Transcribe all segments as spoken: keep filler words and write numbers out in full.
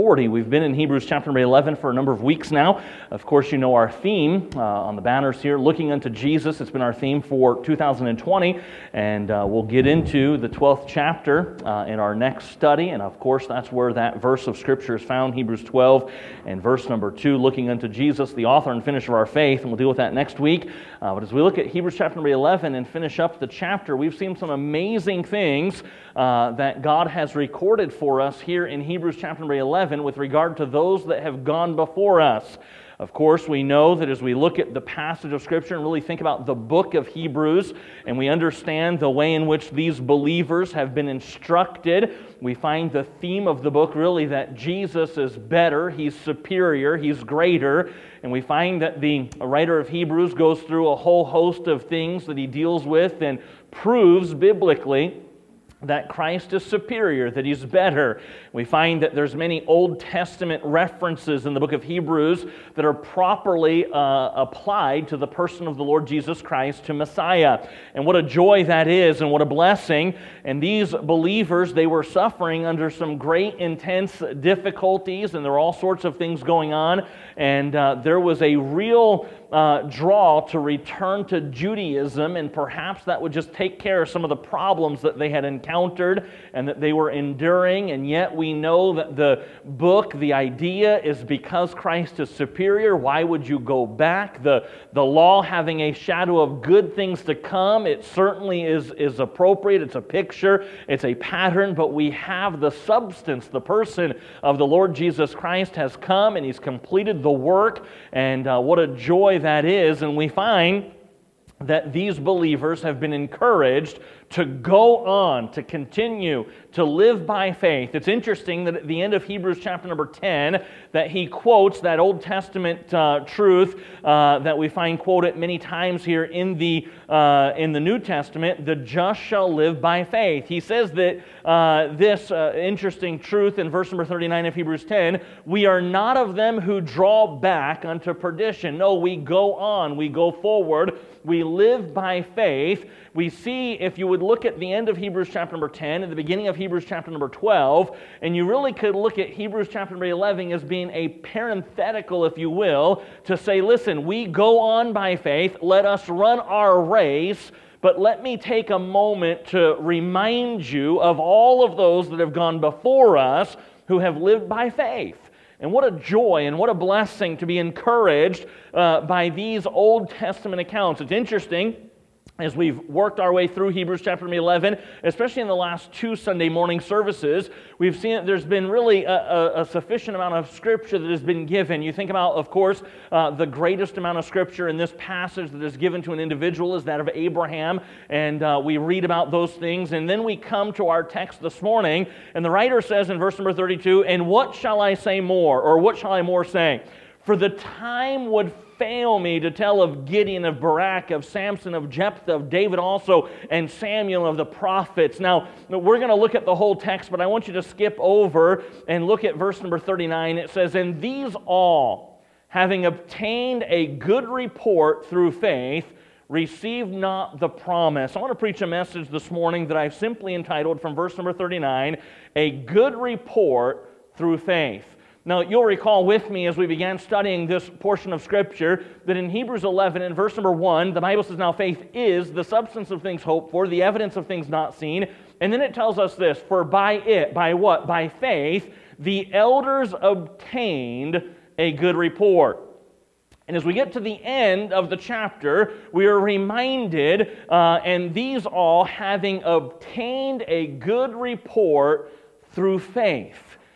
forty. We've been in Hebrews chapter number eleven for a number of weeks now. Of course, you know our theme uh, on the banners here, Looking Unto Jesus. It's been our theme for two thousand twenty, and uh, we'll get into the twelfth chapter uh, in our next study, and of course, that's where that verse of Scripture is found, Hebrews twelve, and verse number two, Looking Unto Jesus, the author and finisher of our faith, and we'll deal with that next week. Uh, but as we look at Hebrews chapter number eleven and finish up the chapter, we've seen some amazing things uh, that God has recorded for us here in Hebrews chapter number eleven with regard to those that have gone before us. Of course, we know that as we look at the passage of Scripture and really think about the book of Hebrews, and we understand the way in which these believers have been instructed, we find the theme of the book really that Jesus is better, He's superior, He's greater, and we find that the writer of Hebrews goes through a whole host of things that he deals with and proves biblically that Christ is superior, that He's better. We find that there's many Old Testament references in the book of Hebrews that are properly uh, applied to the person of the Lord Jesus Christ, to Messiah. And what a joy that is, and what a blessing. And these believers, they were suffering under some great intense difficulties, and there were all sorts of things going on. And uh, there was a real uh, draw to return to Judaism, and perhaps that would just take care of some of the problems that they had encountered and that they were enduring. And yet we know that the book, the idea is because Christ is superior, why would you go back? The, the law having a shadow of good things to come, it certainly is, is appropriate. It's a picture, it's a pattern, but we have the substance. The person of the Lord Jesus Christ has come and He's completed the work, and uh, what a joy that is. And we find that these believers have been encouraged to go on, to continue to live by faith. It's interesting that at the end of Hebrews chapter number ten, that he quotes that Old Testament uh, truth uh, that we find quoted many times here in the uh, in the New Testament, the just shall live by faith. He says that uh, this uh, interesting truth in verse number thirty-nine of Hebrews ten, we are not of them who draw back unto perdition. No, we go on, we go forward, we live by faith. We see, if you would look at the end of Hebrews chapter number ten and the beginning of Hebrews chapter number twelve, and you really could look at Hebrews chapter number eleven as being a parenthetical, if you will, to say, listen, we go on by faith, let us run our race, but let me take a moment to remind you of all of those that have gone before us who have lived by faith. And what a joy and what a blessing to be encouraged uh, by these Old Testament accounts. It's interesting, as we've worked our way through Hebrews chapter eleven, especially in the last two Sunday morning services, we've seen that there's been really a, a, a sufficient amount of Scripture that has been given. You think about, of course, uh, the greatest amount of Scripture in this passage that is given to an individual is that of Abraham, and uh, we read about those things, and then we come to our text this morning, and the writer says in verse number thirty-two, "And what shall I say more, or what shall I more say? For the time would fail me to tell of Gideon, of Barak, of Samson, of Jephthah, of David also, and Samuel, of the prophets." Now, we're going to look at the whole text, but I want you to skip over and look at verse number thirty-nine. It says, "And these all, having obtained a good report through faith, received not the promise." I want to preach a message this morning that I've simply entitled from verse number thirty-nine, "A good report through faith." Now, you'll recall with me as we began studying this portion of Scripture that in Hebrews eleven, in verse number one, the Bible says, "Now faith is the substance of things hoped for, the evidence of things not seen." And then it tells us this, "For by it," by what? By faith, "the elders obtained a good report." And as we get to the end of the chapter, we are reminded, uh, "and these all, having obtained a good report through faith."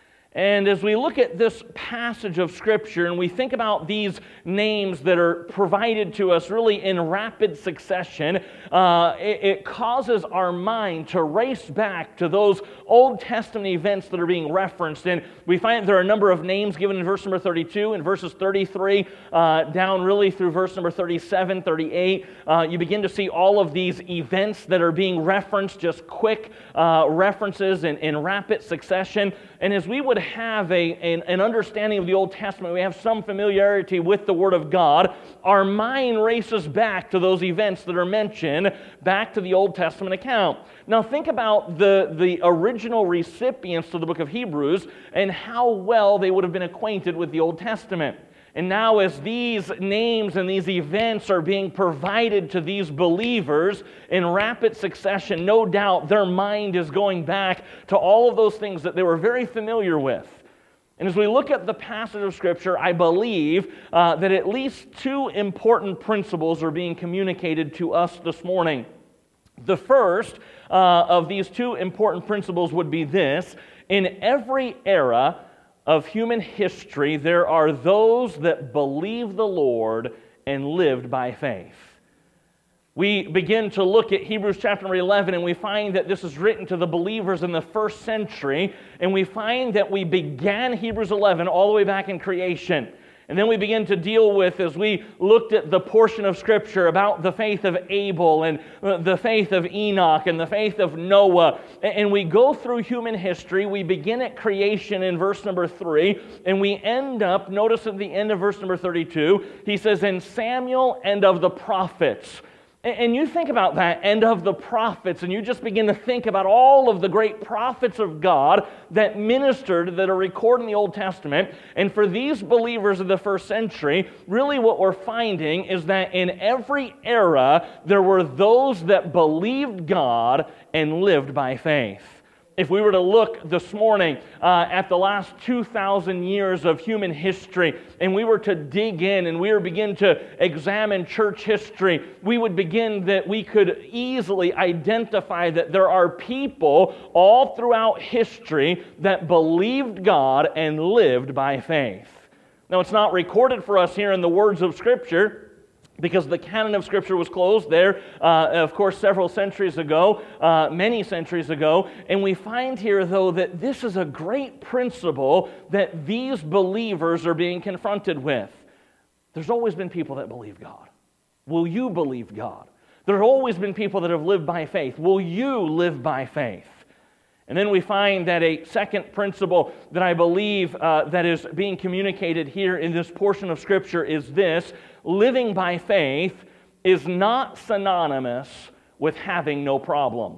And as we look at this passage of Scripture and we think about these names that are provided to us really in rapid succession, uh, it, it causes our mind to race back to those Old Testament events that are being referenced. And we find there are a number of names given in verse number thirty-two, and verses thirty-three uh, down really through verse number thirty-seven, thirty-eight. Uh, you begin to see all of these events that are being referenced, just quick uh, references in, in rapid succession. And as we would have a, an, an understanding of the Old Testament, we have some familiarity with the Word of God, our mind races back to those events that are mentioned, back to the Old Testament account. Now think about the, the original recipients of the book of Hebrews and how well they would have been acquainted with the Old Testament. And now as these names and these events are being provided to these believers in rapid succession, no doubt their mind is going back to all of those things that they were very familiar with. And as we look at the passage of Scripture, I believe uh, that at least two important principles are being communicated to us this morning. The first uh, of these two important principles would be this: in every era of human history, there are those that believe the Lord and lived by faith. We begin to look at Hebrews chapter eleven, and we find that this is written to the believers in the first century, and we find that we began Hebrews eleven all the way back in creation. And then we begin to deal with, as we looked at the portion of Scripture about the faith of Abel and the faith of Enoch and the faith of Noah, and we go through human history. We begin at creation in verse number three, and we end up, notice at the end of verse number thirty-two, he says, "And Samuel and of the prophets." And you think about that, and of the prophets, and you just begin to think about all of the great prophets of God that ministered, that are recorded in the Old Testament. And for these believers of the first century, really what we're finding is that in every era, there were those that believed God and lived by faith. If we were to look this morning uh, at the last two thousand years of human history, and we were to dig in and we were to begin to examine church history, we would begin that we could easily identify that there are people all throughout history that believed God and lived by faith. Now, it's not recorded for us here in the words of Scripture, because the canon of Scripture was closed there, uh, of course, several centuries ago, uh, many centuries ago. And we find here, though, that this is a great principle that these believers are being confronted with. There's always been people that believe God. Will you believe God? There have always been people that have lived by faith. Will you live by faith? And then we find that a second principle that I believe uh, that is being communicated here in this portion of Scripture is this: living by faith is not synonymous with having no problems.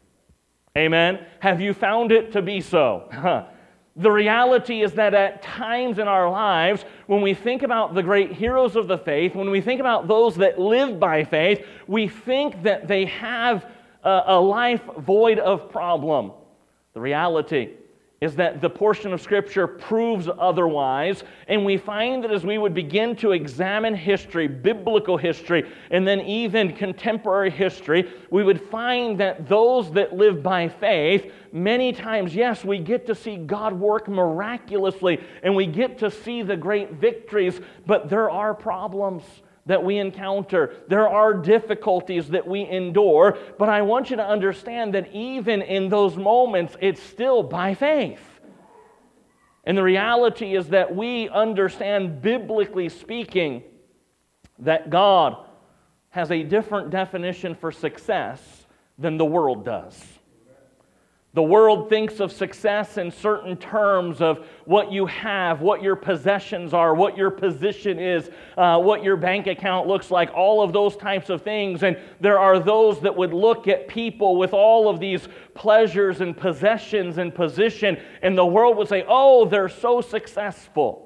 Amen? Have you found it to be so? The reality is that at times in our lives, when we think about the great heroes of the faith, when we think about those that live by faith, we think that they have a, a life void of problem. The reality is that the portion of Scripture proves otherwise, and we find that as we would begin to examine history, biblical history, and then even contemporary history, we would find that those that live by faith, many times, yes, we get to see God work miraculously, and we get to see the great victories, but there are problems that we encounter. There are difficulties that we endure, but I want you to understand that even in those moments, it's still by faith. And the reality is that we understand, biblically speaking, that God has a different definition for success than the world does. The world thinks of success in certain terms of what you have, what your possessions are, what your position is, uh, what your bank account looks like, all of those types of things. And there are those that would look at people with all of these pleasures and possessions and position, and the world would say, oh, they're so successful.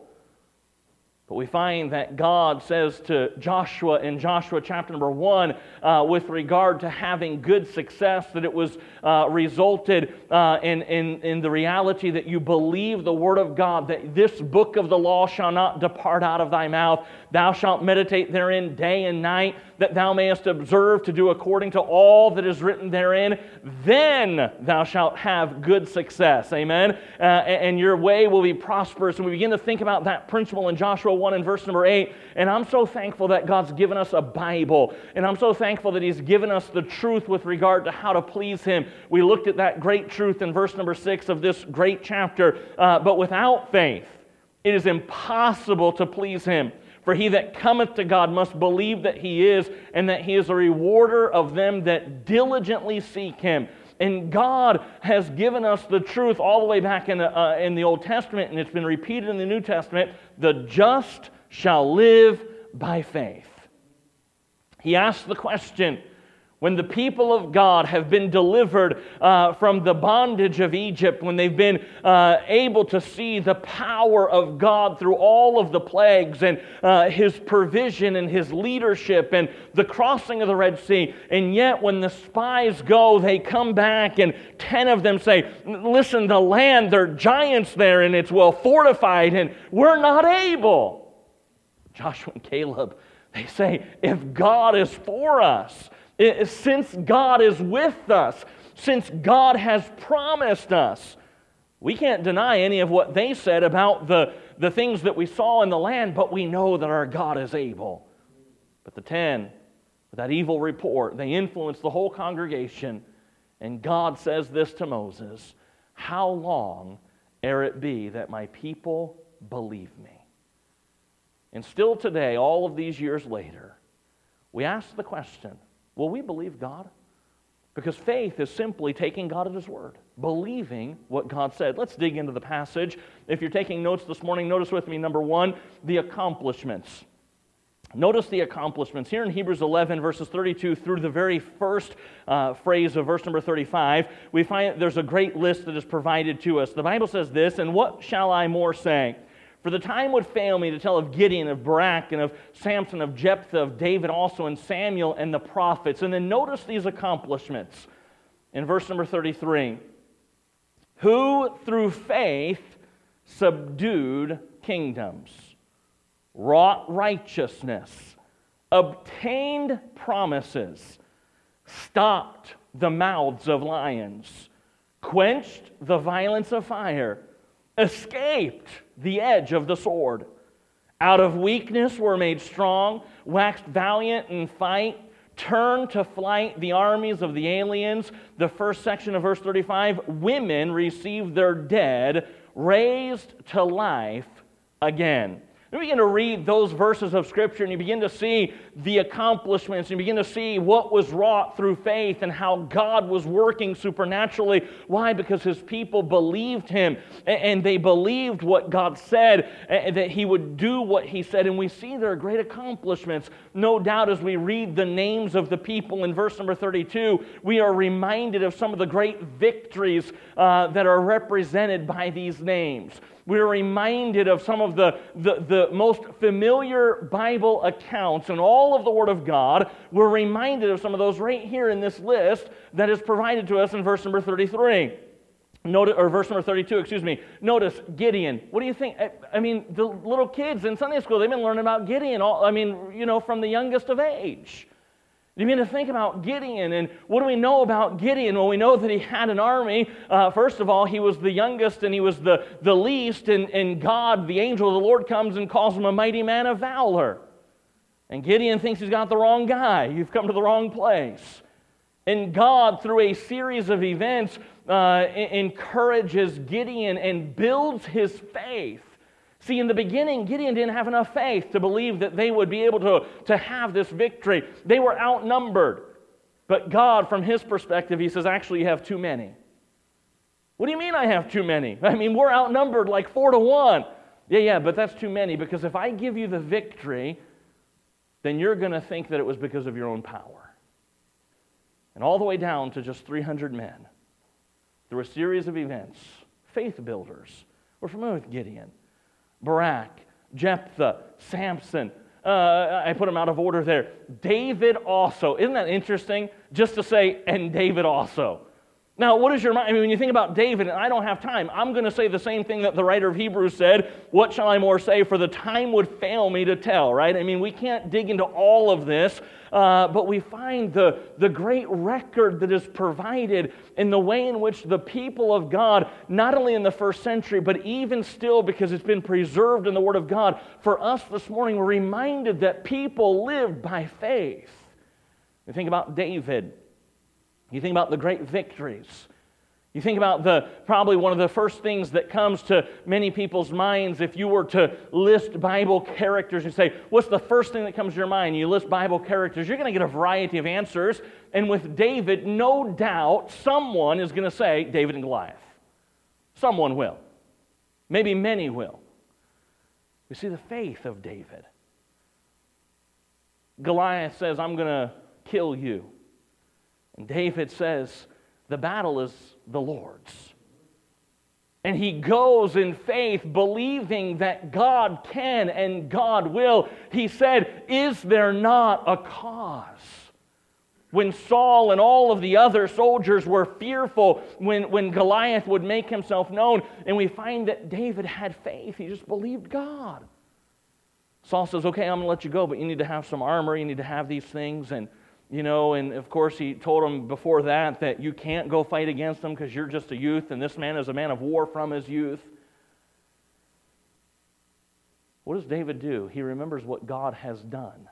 But we find that God says to Joshua in Joshua chapter number one, uh, with regard to having good success, that it was uh, resulted uh, in, in, in the reality that you believe the Word of God, that this book of the law shall not depart out of thy mouth. Thou shalt meditate therein day and night, that thou mayest observe to do according to all that is written therein. Then thou shalt have good success. Amen? Uh, and your way will be prosperous. And we begin to think about that principle in Joshua one and verse number eight. And I'm so thankful that God's given us a Bible. And I'm so thankful that He's given us the truth with regard to how to please Him. We looked at that great truth in verse number six of this great chapter. Uh, but without faith, it is impossible to please Him. For he that cometh to God must believe that He is, and that He is a rewarder of them that diligently seek Him. And God has given us the truth all the way back in the, uh, in the Old Testament, and it's been repeated in the New Testament. The just shall live by faith. He asked the question, when the people of God have been delivered uh, from the bondage of Egypt, when they've been uh, able to see the power of God through all of the plagues and uh, His provision and His leadership and the crossing of the Red Sea, and yet when the spies go, they come back and ten of them say, listen, the land, there are giants there and it's well fortified and we're not able. Joshua and Caleb, they say, if God is for us, since God is with us, since God has promised us, we can't deny any of what they said about the, the things that we saw in the land, but we know that our God is able. But the ten, with that evil report, they influenced the whole congregation, and God says this to Moses, how long ere it be that my people believe me? And still today, all of these years later, we ask the question, will we believe God? Because faith is simply taking God at His word, believing what God said. Let's dig into the passage. If you're taking notes this morning, notice with me, number one, the accomplishments. Notice the accomplishments. Here in Hebrews eleven, verses thirty-two through the very first uh, phrase of verse number thirty-five, we find that there's a great list that is provided to us. The Bible says this, and what shall I more say? For the time would fail me to tell of Gideon, of Barak, and of Samson, of Jephthah, of David also, and Samuel, and the prophets. And then notice these accomplishments in verse number thirty-three. Who through faith subdued kingdoms, wrought righteousness, obtained promises, stopped the mouths of lions, quenched the violence of fire, escaped the edge of the sword. Out of weakness were made strong, waxed valiant in fight, turned to flight the armies of the aliens. The first section of verse thirty-five, women received their dead, raised to life again. You begin to read those verses of Scripture and you begin to see the accomplishments. You begin to see what was wrought through faith and how God was working supernaturally. Why? Because His people believed Him and they believed what God said, that He would do what He said. And we see there are great accomplishments. No doubt as we read the names of the people in verse number thirty-two, we are reminded of some of the great victories uh, that are represented by these names. We're reminded of some of the, the, the most familiar Bible accounts in all of the Word of God. We're reminded of some of those right here in this list that is provided to us in verse number thirty-three. Notice, or verse number thirty-two, excuse me. Notice Gideon. What do you think? I, I mean, the little kids in Sunday school, they've been learning about Gideon, all, I mean, you know, from the youngest of age. You begin to think about Gideon, and what do we know about Gideon? Well, we know that he had an army. Uh, first of all, he was the youngest and he was the, the least, and, and God, the angel of the Lord, comes and calls him a mighty man of valor. And Gideon thinks he's got the wrong guy. You've come to the wrong place. And God, through a series of events, uh, encourages Gideon and builds his faith. See, in the beginning, Gideon didn't have enough faith to believe that they would be able to, to have this victory. They were outnumbered. But God, from His perspective, He says, actually, you have too many. What do you mean I have too many? I mean, we're outnumbered like four to one. Yeah, yeah, but that's too many, because if I give you the victory, then you're going to think that it was because of your own power. And all the way down to just three hundred men, through a series of events, faith builders. We're familiar with Gideon. Barak, Jephthah, Samson. Uh, I put them out of order there. David also. Isn't that interesting? Just to say, and David also. Now, what is your mind? I mean, when you think about David, and I don't have time, I'm going to say the same thing that the writer of Hebrews said. What shall I more say? For the time would fail me to tell, right? I mean, we can't dig into all of this, uh, but we find the, the great record that is provided in the way in which the people of God, not only in the first century, but even still, because it's been preserved in the Word of God, for us this morning, we're reminded that people lived by faith. You think about David. You think about the great victories. You think about the probably one of the first things that comes to many people's minds if you were to list Bible characters and say, what's the first thing that comes to your mind? You list Bible characters, you're going to get a variety of answers. And with David, no doubt someone is going to say David and Goliath. Someone will. Maybe many will. We see the faith of David. Goliath says, I'm going to kill you. And David says, the battle is the Lord's. And he goes in faith, believing that God can and God will. He said, is there not a cause? When Saul and all of the other soldiers were fearful, when, when Goliath would make himself known, and we find that David had faith. He just believed God. Saul says, okay, I'm going to let you go, but you need to have some armor, you need to have these things, and you know, and of course he told him before that that you can't go fight against them because you're just a youth, and this man is a man of war from his youth. What does David do? He remembers what God has done.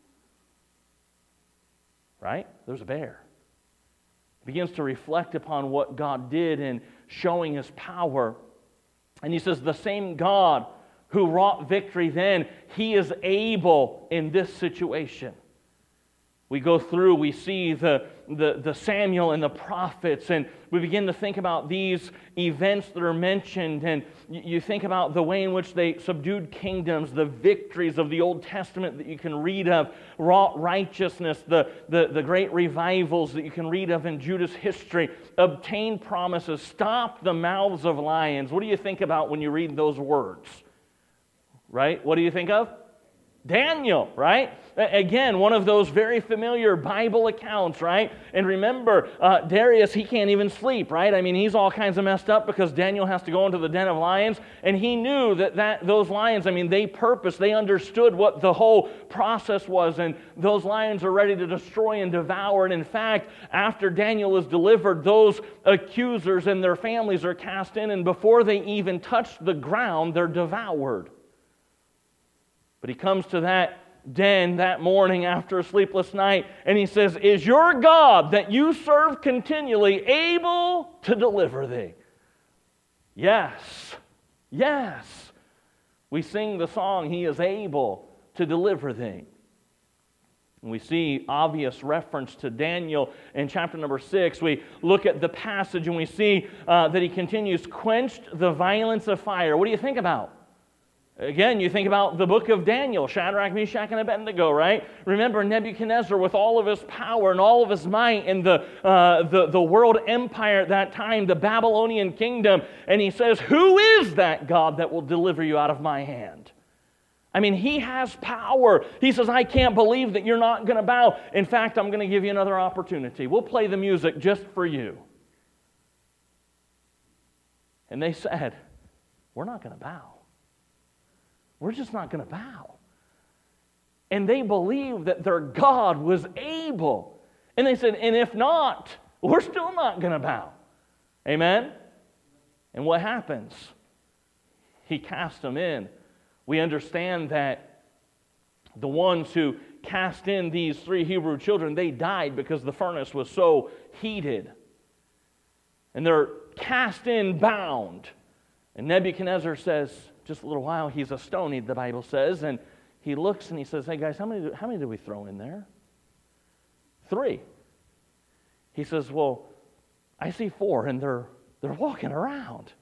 Right? There's a bear. He begins to reflect upon what God did in showing His power. And he says, the same God who wrought victory then, He is able in this situation. We go through, we see the, the, the Samuel and the prophets, and we begin to think about these events that are mentioned, and you think about the way in which they subdued kingdoms, the victories of the Old Testament that you can read of, wrought righteousness, the, the, the great revivals that you can read of in Judah's history, obtained promises, stopped the mouths of lions. What do you think about when you read those words? Right? What do you think of? Daniel, right? Again, one of those very familiar Bible accounts, right? And remember, uh, Darius, he can't even sleep, right? I mean, he's all kinds of messed up because Daniel has to go into the den of lions, and he knew that, that those lions, I mean, they purposed, they understood what the whole process was, and those lions are ready to destroy and devour. And in fact, after Daniel is delivered, those accusers and their families are cast in, and before they even touch the ground, they're devoured. But he comes to that den that morning after a sleepless night, and he says, is your God that you serve continually able to deliver thee? Yes. Yes. We sing the song, He is able to deliver thee. And we see obvious reference to Daniel in chapter number six. We look at the passage and we see uh, that he continues, quenched the violence of fire. What do you think about? Again, you think about the book of Daniel, Shadrach, Meshach, and Abednego, right? Remember Nebuchadnezzar with all of his power and all of his might in the, uh, the, the world empire at that time, the Babylonian kingdom. And he says, who is that God that will deliver you out of my hand? I mean, He has power. He says, I can't believe that you're not going to bow. In fact, I'm going to give you another opportunity. We'll play the music just for you. And they said, we're not going to bow. We're just not going to bow. And they believed that their God was able. And they said, and if not, we're still not going to bow. Amen? And what happens? He cast them in. We understand that the ones who cast in these three Hebrew children, they died because the furnace was so heated. And they're cast in bound. And Nebuchadnezzar says, just a little while, he's astonied, the Bible says, and he looks and he says, hey guys, how many, do, how many did we throw in there? Three. He says, well, I see four, and they're, they're walking around.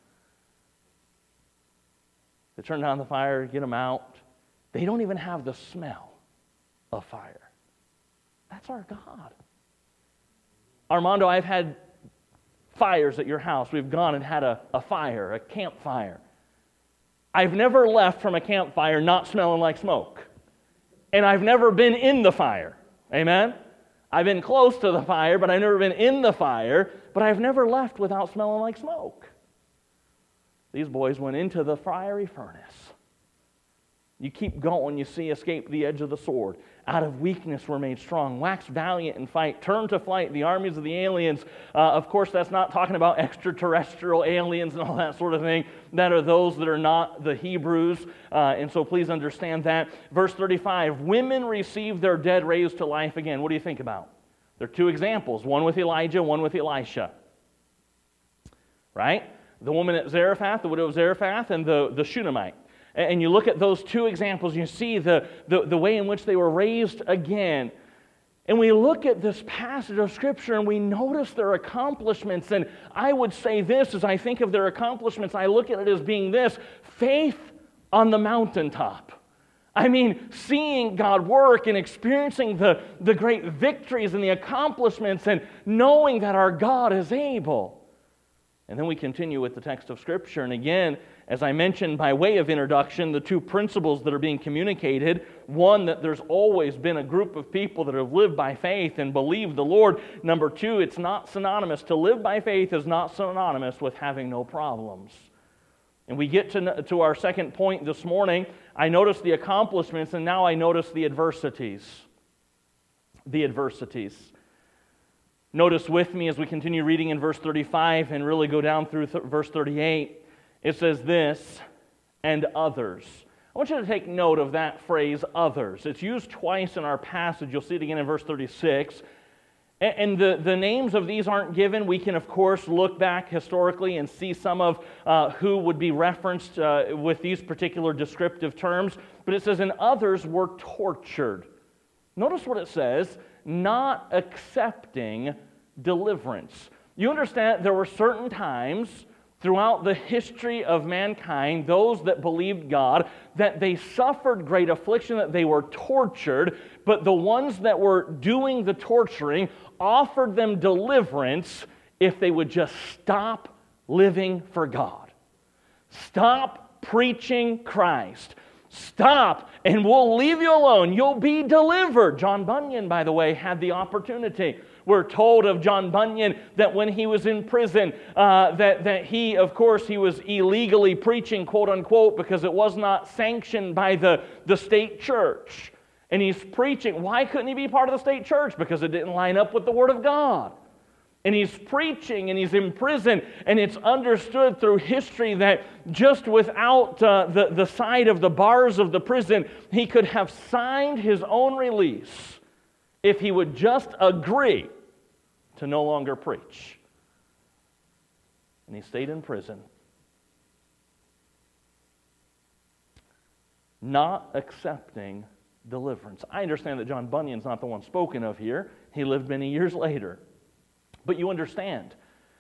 They turn down the fire, get them out. They don't even have the smell of fire. That's our God. Armando, I've had fires at your house. We've gone and had a, a fire, a campfire. I've never left from a campfire not smelling like smoke. And I've never been in the fire. Amen? I've been close to the fire, but I've never been in the fire. But I've never left without smelling like smoke. These boys went into the fiery furnace. You keep going, you see, escape the edge of the sword. Out of weakness were made strong. Wax valiant in fight. Turn to flight the armies of the aliens. Uh, of course, that's not talking about extraterrestrial aliens and all that sort of thing. That are those that are not the Hebrews. Uh, and so please understand that. Verse thirty-five, women received their dead raised to life again. What do you think about? There are two examples. One with Elijah, one with Elisha. right? The woman at Zarephath, the widow of Zarephath, and the, the Shunammite. And you look at those two examples, you see the, the, the way in which they were raised again. And we look at this passage of Scripture and we notice their accomplishments. And I would say this, as I think of their accomplishments, I look at it as being this: faith on the mountaintop. I mean, seeing God work and experiencing the, the great victories and the accomplishments and knowing that our God is able. And then we continue with the text of Scripture. And again, as I mentioned by way of introduction, the two principles that are being communicated: one, that there's always been a group of people that have lived by faith and believed the Lord. Number two, it's not synonymous. To live by faith is not synonymous with having no problems. And we get to, to our second point this morning. I notice the accomplishments, and now I notice the adversities. The adversities. Notice with me as we continue reading in verse thirty-five and really go down through th- verse thirty-eight, it says this: and others. I want you to take note of that phrase, others. It's used twice in our passage. You'll see it again in verse thirty-six. And, and the, the names of these aren't given. We can, of course, look back historically and see some of uh, who would be referenced uh, with these particular descriptive terms. But it says, and others were tortured. Notice what it says: not accepting deliverance. You understand there were certain times throughout the history of mankind, those that believed God, that they suffered great affliction, that they were tortured, but the ones that were doing the torturing offered them deliverance if they would just stop living for God. Stop preaching Christ. Stop, and we'll leave you alone. You'll be delivered. John Bunyan, by the way, had the opportunity. We're told of John Bunyan that when he was in prison, uh, that, that he, of course, he was illegally preaching, quote unquote, because it was not sanctioned by the, the state church. And he's preaching. Why couldn't he be part of the state church? Because it didn't line up with the Word of God. And he's preaching and he's in prison, and it's understood through history that just without uh, the, the side of the bars of the prison, he could have signed his own release if he would just agree to no longer preach. And he stayed in prison, not accepting deliverance. I understand that John Bunyan's not the one spoken of here. He lived many years later. But you understand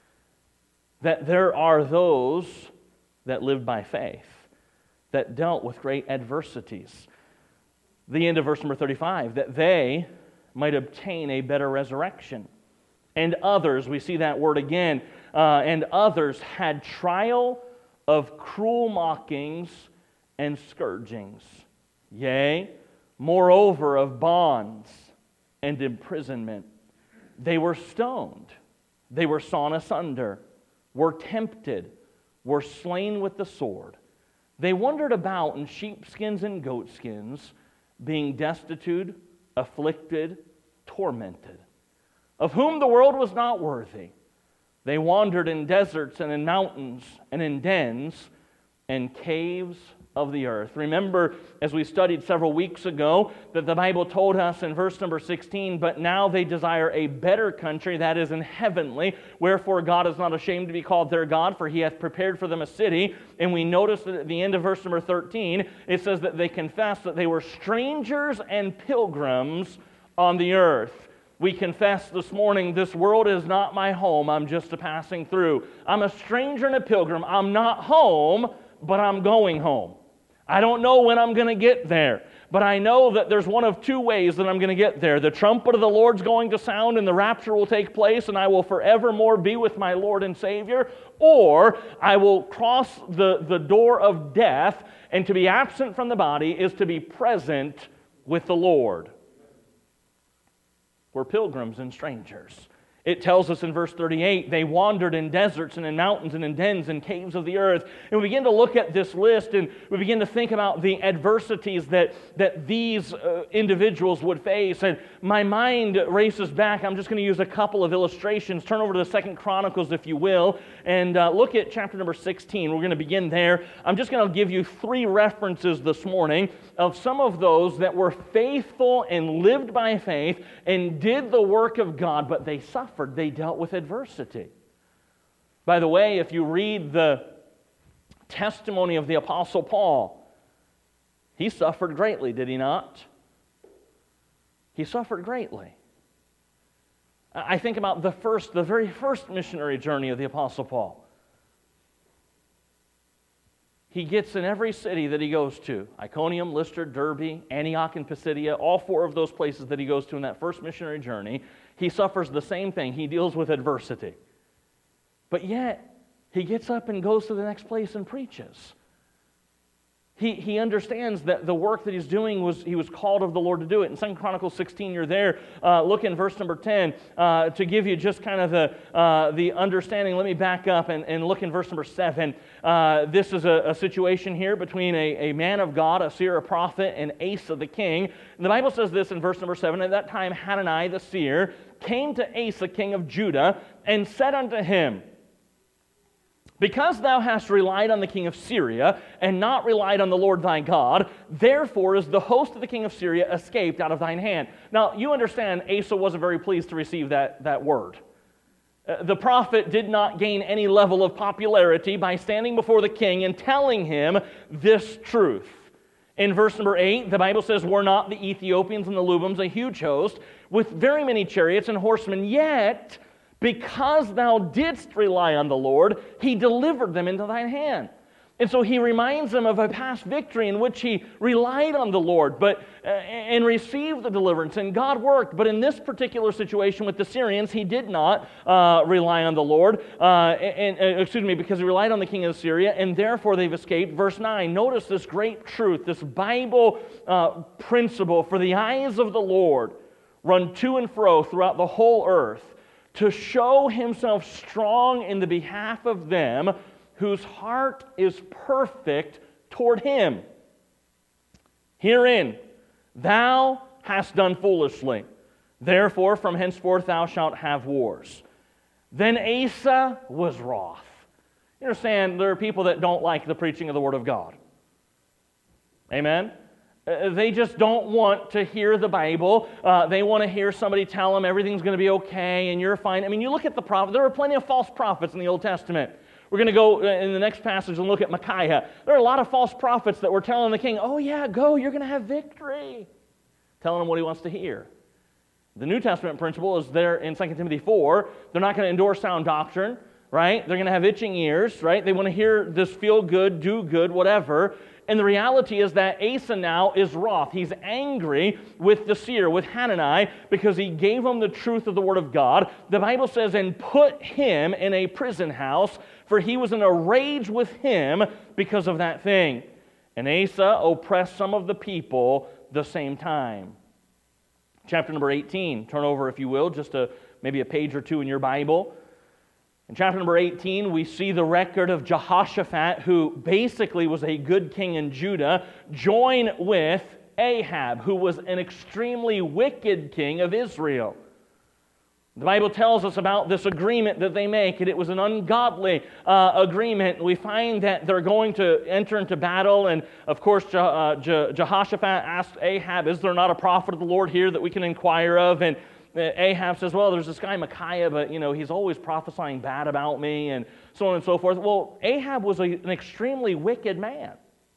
that there are those that lived by faith, that dealt with great adversities. The end of verse number thirty-five, that they might obtain a better resurrection. And others, we see that word again, uh, and others had trial of cruel mockings and scourgings. Yea, moreover of bonds and imprisonment. They were stoned, they were sawn asunder, were tempted, were slain with the sword. They wandered about in sheepskins and goatskins, being destitute, afflicted, tormented, of whom the world was not worthy. They wandered in deserts and in mountains and in dens and caves of the earth. Remember, as we studied several weeks ago, that the Bible told us in verse number sixteen, but now they desire a better country, that is in heavenly, wherefore God is not ashamed to be called their God, for he hath prepared for them a city. And we notice that at the end of verse number thirteen, it says that they confessed that they were strangers and pilgrims on the earth. We confess this morning, this world is not my home, I'm just a passing through. I'm a stranger and a pilgrim. I'm not home, but I'm going home. I don't know when I'm going to get there, but I know that there's one of two ways that I'm going to get there. The trumpet of the Lord's going to sound and the rapture will take place, and I will forevermore be with my Lord and Savior, or I will cross the, the door of death, and to be absent from the body is to be present with the Lord. We're pilgrims and strangers. It tells us in verse thirty-eight, they wandered in deserts and in mountains and in dens and caves of the earth. And we begin to look at this list and we begin to think about the adversities that, that these uh, individuals would face. And my mind races back. I'm just going to use a couple of illustrations. Turn over to the Second Chronicles, if you will, and uh, look at chapter number sixteen. We're going to begin there. I'm just going to give you three references this morning of some of those that were faithful and lived by faith and did the work of God, but they suffered. They dealt with adversity. By the way, if you read the testimony of the Apostle Paul, he suffered greatly, did he not? He suffered greatly. I think about the first, the very first missionary journey of the Apostle Paul. He gets in every city that he goes to, Iconium, Lystra, Derbe, Antioch, and Pisidia, all four of those places that he goes to in that first missionary journey, he suffers the same thing. He deals with adversity. But yet, he gets up and goes to the next place and preaches. He, he understands that the work that he's doing, was he was called of the Lord to do it. In Second Chronicles sixteen, you're there. Uh, look in verse number ten. Uh, to give you just kind of the, uh, the understanding, let me back up and, and look in verse number seven. Uh, this is a, a situation here between a, a man of God, a seer, a prophet, and Asa the king. And the Bible says this in verse number seven. At that time, Hanani the seer came to Asa, king of Judah, and said unto him, Because thou hast relied on the king of Syria, and not relied on the Lord thy God, therefore is the host of the king of Syria escaped out of thine hand. Now, you understand, Asa wasn't very pleased to receive that, that word. Uh, the prophet did not gain any level of popularity by standing before the king and telling him this truth. In verse number eight, the Bible says, Were not the Ethiopians and the Lubims a huge host, with very many chariots and horsemen, yet because thou didst rely on the Lord, he delivered them into thine hand. And so he reminds them of a past victory in which he relied on the Lord but uh, and received the deliverance, and God worked. But in this particular situation with the Syrians, he did not uh, rely on the Lord, uh, and, and excuse me, because he relied on the king of Syria, and therefore they've escaped. Verse nine, notice this great truth, this Bible uh, principle. For the eyes of the Lord run to and fro throughout the whole earth, to show himself strong in the behalf of them whose heart is perfect toward him. Herein thou hast done foolishly, therefore from henceforth thou shalt have wars. Then Asa was wroth. You understand, there are people that don't like the preaching of the Word of God. Amen? They just don't want to hear the Bible. Uh, they want to hear somebody tell them everything's going to be okay and you're fine. I mean, you look at the prophet. There are plenty of false prophets in the Old Testament. We're going to go in the next passage and look at Micaiah. There are a lot of false prophets that were telling the king, oh yeah, go, you're going to have victory. Telling him what he wants to hear. The New Testament principle is there in Second Timothy four. They're not going to endorse sound doctrine, right? They're going to have itching ears, right? They want to hear this feel good, do good, whatever. And the reality is that Asa now is wroth. He's angry with the seer, with Hanani, because he gave him the truth of the Word of God. The Bible says, and put him in a prison house, for he was in a rage with him because of that thing. And Asa oppressed some of the people the same time. Chapter number eighteen. Turn over, if you will, just a, maybe a page or two in your Bible. In chapter number eighteen, we see the record of Jehoshaphat, who basically was a good king in Judah, join with Ahab, who was an extremely wicked king of Israel. The Bible tells us about this agreement that they make, and it was an ungodly uh, agreement. We find that they're going to enter into battle, and of course Je- uh, Je- Jehoshaphat asked Ahab, is there not a prophet of the Lord here that we can inquire of? And Ahab says, well, there's this guy Micaiah, but you know he's always prophesying bad about me, and so on and so forth. Well, Ahab was a, an extremely wicked man,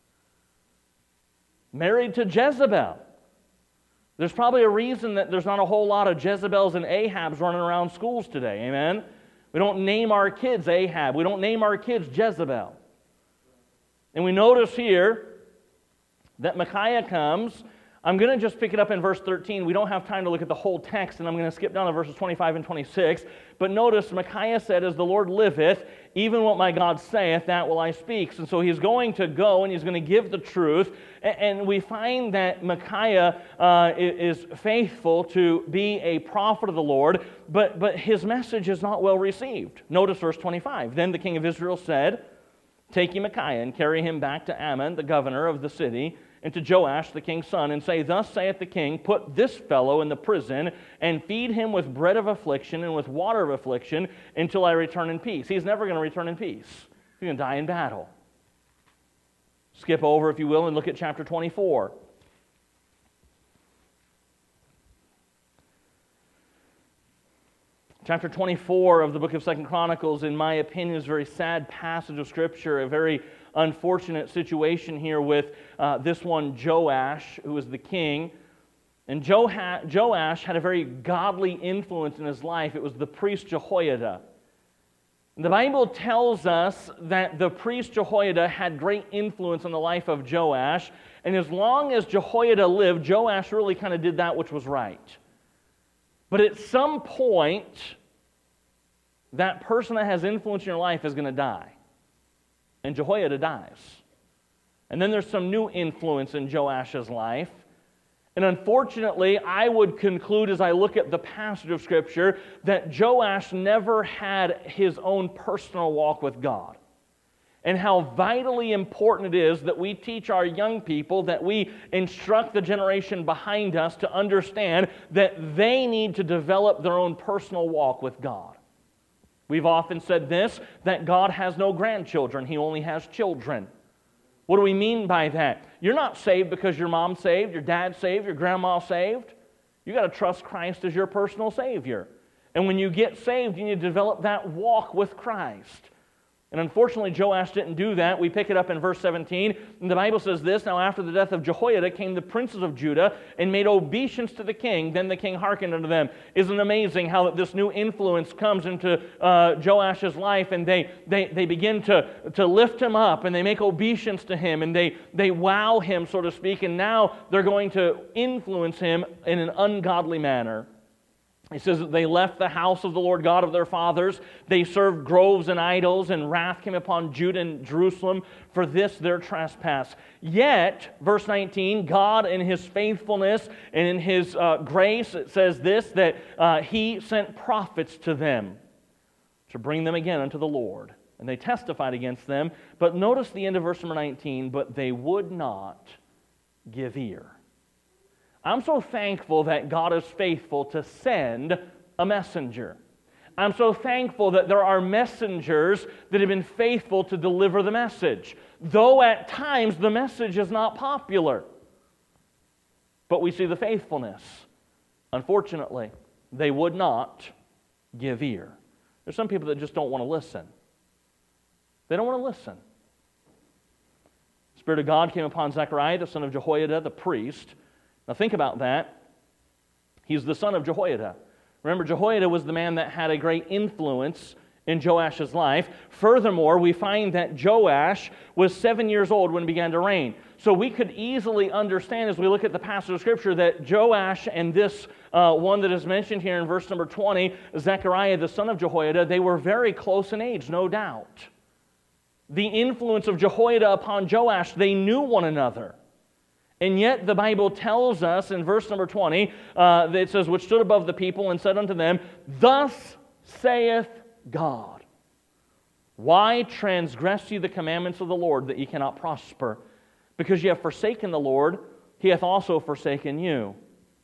married to Jezebel. There's probably a reason that there's not a whole lot of Jezebels and Ahabs running around schools today, amen? We don't name our kids Ahab. We don't name our kids Jezebel. And we notice here that Micaiah comes. I'm going to just pick it up in verse thirteen. We don't have time to look at the whole text, and I'm going to skip down to verses twenty-five and twenty-six. But notice, Micaiah said, as the Lord liveth, even what my God saith, that will I speak. And so he's going to go, and he's going to give the truth. And we find that Micaiah uh, is faithful to be a prophet of the Lord, but, but his message is not well received. Notice verse twenty-five. Then the king of Israel said, take ye Micaiah, and carry him back to Ammon, the governor of the city, and to Joash the king's son, and say, thus saith the king, put this fellow in the prison, and feed him with bread of affliction and with water of affliction, until I return in peace. He's never going to return in peace. He's going to die in battle. Skip over, if you will, and look at chapter twenty-four. Chapter twenty-four of the book of Second Chronicles, in my opinion, is a very sad passage of Scripture, a very unfortunate situation here with uh, this one Joash, who was the king. And Joash had a very godly influence in his life. It was the priest Jehoiada. The Bible tells us that the priest Jehoiada had great influence on the life of Joash, and as long as Jehoiada lived, Joash really kind of did that which was right. But at some point, that person that has influence in your life is going to die. And Jehoiada dies. And then there's some new influence in Joash's life. And unfortunately, I would conclude as I look at the passage of Scripture that Joash never had his own personal walk with God. And how vitally important it is that we teach our young people, that we instruct the generation behind us to understand that they need to develop their own personal walk with God. We've often said this, that God has no grandchildren, He only has children. What do we mean by that? You're not saved because your mom's saved, your dad's saved, your grandma's saved. You've got to trust Christ as your personal Savior. And when you get saved, you need to develop that walk with Christ. And unfortunately, Joash didn't do that. We pick it up in verse seventeen. And the Bible says this, "Now after the death of Jehoiada came the princes of Judah and made obeisance to the king. Then the king hearkened unto them." Isn't it amazing how this new influence comes into uh, Joash's life, and they, they, they begin to, to lift him up, and they make obeisance to him, and they, they wow him, so to speak, and now they're going to influence him in an ungodly manner. He says that they left the house of the Lord God of their fathers. They served groves and idols, and wrath came upon Judah and Jerusalem for this their trespass. Yet, verse nineteen, God in His faithfulness and in His uh, grace, it says this, that uh, He sent prophets to them to bring them again unto the Lord. And they testified against them. But notice the end of verse number nineteen, "But they would not give ear." I'm so thankful that God is faithful to send a messenger. I'm so thankful that there are messengers that have been faithful to deliver the message, though at times the message is not popular. But we see the faithfulness. Unfortunately, they would not give ear. There's some people that just don't want to listen. They don't want to listen. The Spirit of God came upon Zechariah, the son of Jehoiada, the priest. Now think about that. He's the son of Jehoiada. Remember, Jehoiada was the man that had a great influence in Joash's life. Furthermore, we find that Joash was seven years old when he began to reign. So we could easily understand as we look at the passage of Scripture that Joash and this uh, one that is mentioned here in verse number twenty, Zechariah, the son of Jehoiada, they were very close in age, no doubt. The influence of Jehoiada upon Joash, they knew one another. And yet the Bible tells us in verse number twenty, uh, that it says, "Which stood above the people and said unto them, Thus saith God, Why transgress ye the commandments of the Lord, that ye cannot prosper? Because ye have forsaken the Lord, He hath also forsaken you."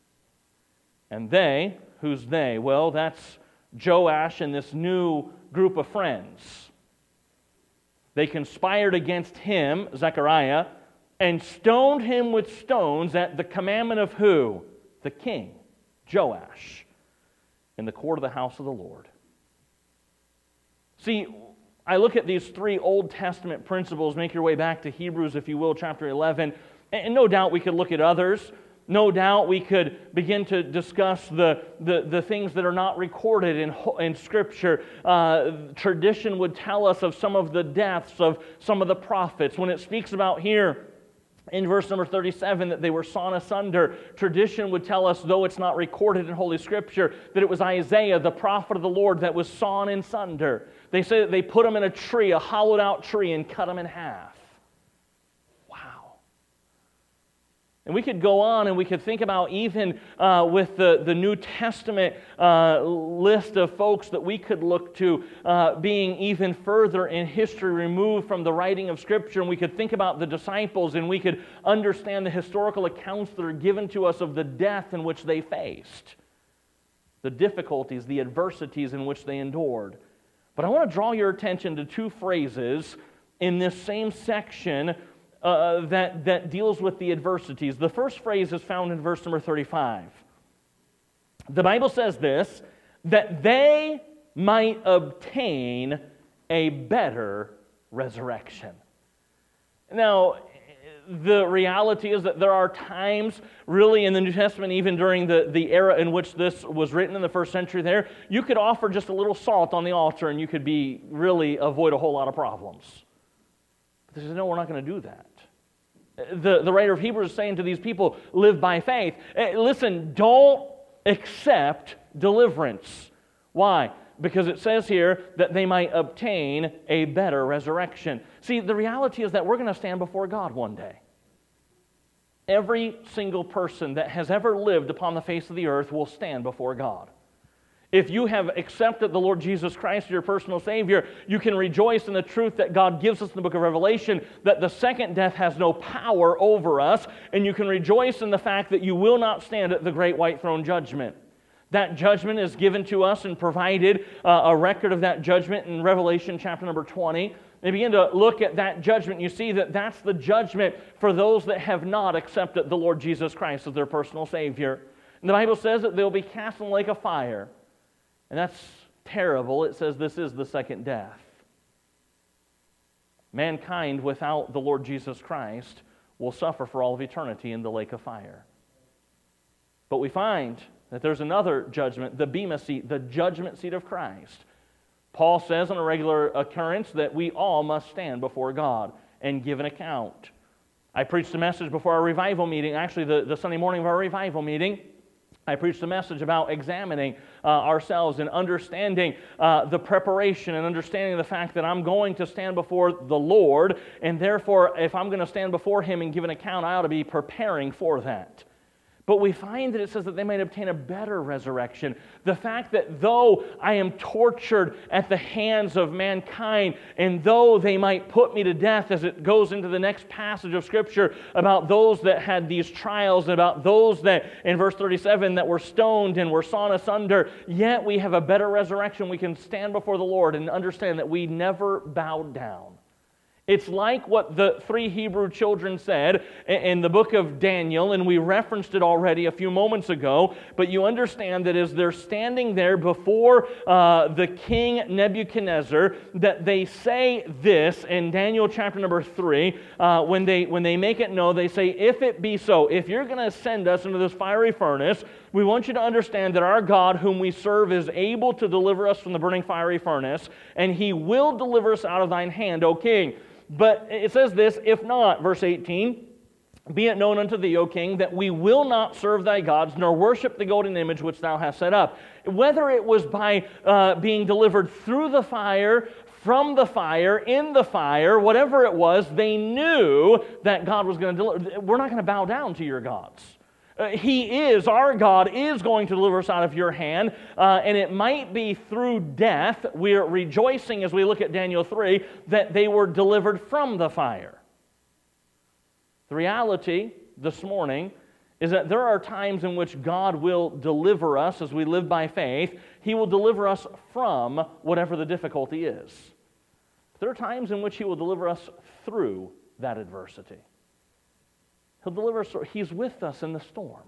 And they, who's they? Well, that's Joash and this new group of friends. They conspired against him, Zechariah, and stoned him with stones at the commandment of who? The king, Joash, in the court of the house of the Lord. See, I look at these three Old Testament principles, make your way back to Hebrews, if you will, chapter eleven, and no doubt we could look at others. No doubt we could begin to discuss the, the, the things that are not recorded in, in Scripture. Uh, tradition would tell us of some of the deaths of some of the prophets. When it speaks about here, in verse number thirty-seven, that they were sawn asunder, tradition would tell us, though it's not recorded in Holy Scripture, that it was Isaiah, the prophet of the Lord, that was sawn in sunder. They say that they put him in a tree, a hollowed out tree, and cut him in half. Wow. And we could go on and we could think about even uh, with the, the New Testament uh, list of folks that we could look to uh, being even further in history removed from the writing of Scripture. And we could think about the disciples and we could understand the historical accounts that are given to us of the death in which they faced, the difficulties, the adversities in which they endured. But I want to draw your attention to two phrases in this same section Uh, that, that deals with the adversities. The first phrase is found in verse number thirty-five. The Bible says this, that they might obtain a better resurrection. Now, the reality is that there are times, really in the New Testament, even during the, the era in which this was written in the first century there, you could offer just a little salt on the altar and you could be really avoid a whole lot of problems. But they said, no, we're not going to do that. The, the writer of Hebrews is saying to these people, live by faith. Listen, don't accept deliverance. Why? Because it says here that they might obtain a better resurrection. See, the reality is that we're going to stand before God one day. Every single person that has ever lived upon the face of the earth will stand before God. If you have accepted the Lord Jesus Christ as your personal Savior, you can rejoice in the truth that God gives us in the book of Revelation, that the second death has no power over us, and you can rejoice in the fact that you will not stand at the great white throne judgment. That judgment is given to us and provided uh, a record of that judgment in Revelation chapter number twenty. And begin to look at that judgment, you see that that's the judgment for those that have not accepted the Lord Jesus Christ as their personal Savior. And the Bible says that they'll be cast in the lake of fire. And that's terrible. It says this is the second death. Mankind without the Lord Jesus Christ will suffer for all of eternity in the lake of fire. But we find that there's another judgment, the Bema seat, the judgment seat of Christ. Paul says on a regular occurrence that we all must stand before God and give an account. I preached a message before our revival meeting, actually the, the Sunday morning of our revival meeting. I preached a message about examining uh, ourselves and understanding uh, the preparation and understanding the fact that I'm going to stand before the Lord, and therefore if I'm going to stand before Him and give an account, I ought to be preparing for that. But we find that it says that they might obtain a better resurrection. The fact that though I am tortured at the hands of mankind, and though they might put me to death, as it goes into the next passage of Scripture about those that had these trials, and about those that, in verse thirty-seven, that were stoned and were sawn asunder, yet we have a better resurrection. We can stand before the Lord and understand that we never bowed down. It's like what the three Hebrew children said in the book of Daniel, and we referenced it already a few moments ago, but you understand that as they're standing there before uh, the king Nebuchadnezzar, that they say this in Daniel chapter number three, uh, when they when they make it known, they say, if it be so, if you're going to send us into this fiery furnace, we want you to understand that our God whom we serve is able to deliver us from the burning fiery furnace, and He will deliver us out of thine hand, O king. But it says this, if not, verse eighteen, be it known unto thee, O king, that we will not serve thy gods, nor worship the golden image which thou hast set up. Whether it was by uh, being delivered through the fire, from the fire, in the fire, whatever it was, they knew that God was going to deliver. We're not going to bow down to your gods. Uh, he is, our God is going to deliver us out of your hand, uh, and it might be through death. We're rejoicing as we look at Daniel three that they were delivered from the fire. The reality this morning is that there are times in which God will deliver us as we live by faith. He will deliver us from whatever the difficulty is. There are times in which He will deliver us through that adversity. He'll deliver us. He's with us in the storm.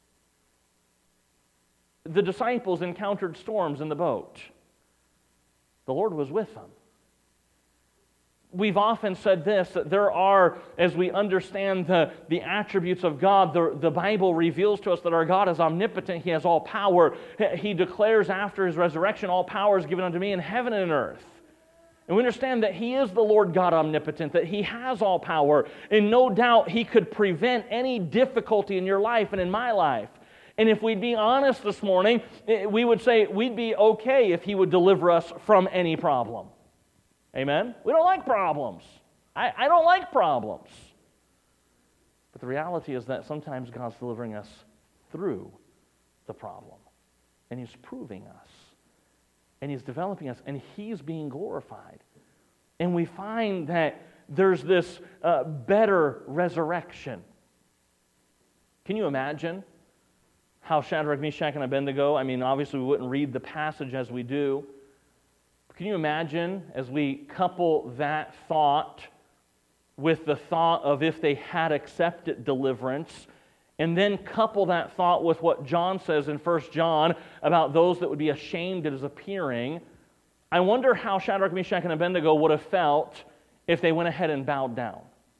The disciples encountered storms in the boat. The Lord was with them. We've often said this, that there are, as we understand the, the attributes of God, the, the Bible reveals to us that our God is omnipotent. He has all power. He declares after His resurrection, all power is given unto me in heaven and earth. And we understand that He is the Lord God omnipotent, that He has all power, and no doubt He could prevent any difficulty in your life and in my life. And if we'd be honest this morning, we would say we'd be okay if He would deliver us from any problem. Amen? We don't like problems. I, I don't like problems. But the reality is that sometimes God's delivering us through the problem. And He's proving us. And He's developing us, and He's being glorified. And we find that there's this uh, better resurrection. Can you imagine how Shadrach, Meshach, and Abednego, I mean, obviously we wouldn't read the passage as we do. But can you imagine as we couple that thought with the thought of if they had accepted deliverance, and then couple that thought with what John says in First John about those that would be ashamed at his appearing, I wonder how Shadrach, Meshach, and Abednego would have felt if they went ahead and bowed down.